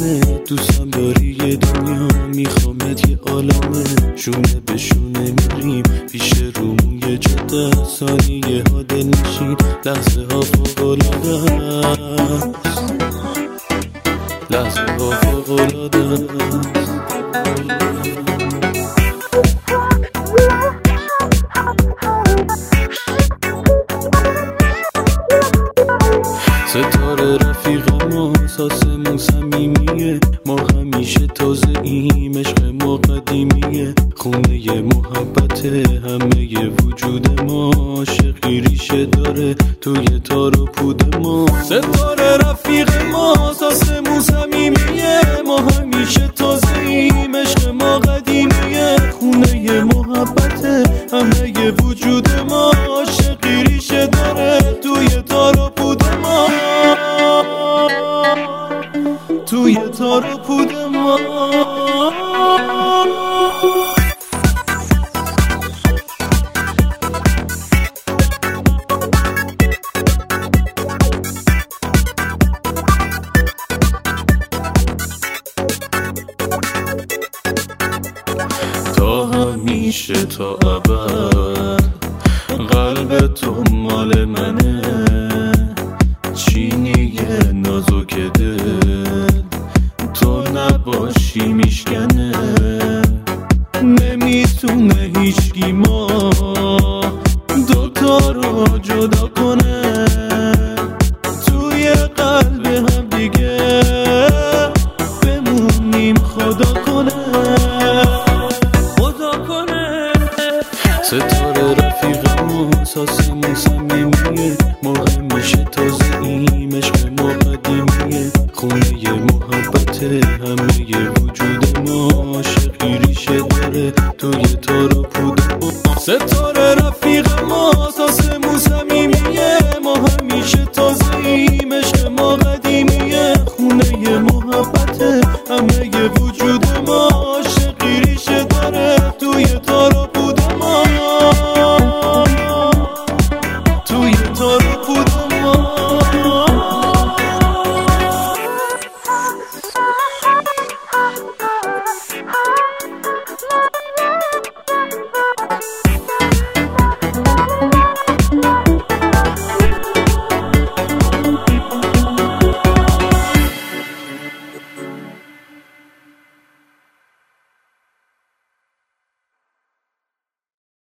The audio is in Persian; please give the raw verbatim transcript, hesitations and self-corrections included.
منه، دوستم داری یه دنیا، میخوامت یه عالمه، شونه به شونه میریم پیش رومون یه جاده، ثانیه ها دل نشین، لحظه ها فوق‌العاده است، لحظه ها فوق‌العاده است. ستاره رفیق ما، ساسمون صمیمیه، ما همیشه تازه ایم، عشق ما قدیمیه، خونه محبت همه وجود ما، عاشقی ریشه داره توی تار و پود ما. ستاره رفیق ما، ساسمون صمیمیه، ما همیشه تازه ایم، عشق ما قدیمیه، خونه محبت همه وجود ما، عاشقی ریشه داره توی تار و پود ما، توی تار و پود ما. تا همیشه تا ابد قلب تو مال منه، چینی نازک دل تو نباشی میشکنه، نمیتونه هیچکی ما دوتا رو جدا کنه، توی قلب هم دیگه بمونیم خدا کنه، خدا کنه. ستاره رفیق ما، ساسمون صمیمیه، ما همیشه تازه ایم، عشق ما قدیمیه، خونه محبت همه وجود ما، عاشقی ریشه داره توی تار و پود ما. ستاره رفیق ما، ساسمون صمیمیه، ما همیشه تازه ایم، عشق ما قدیمیه، خونه محبت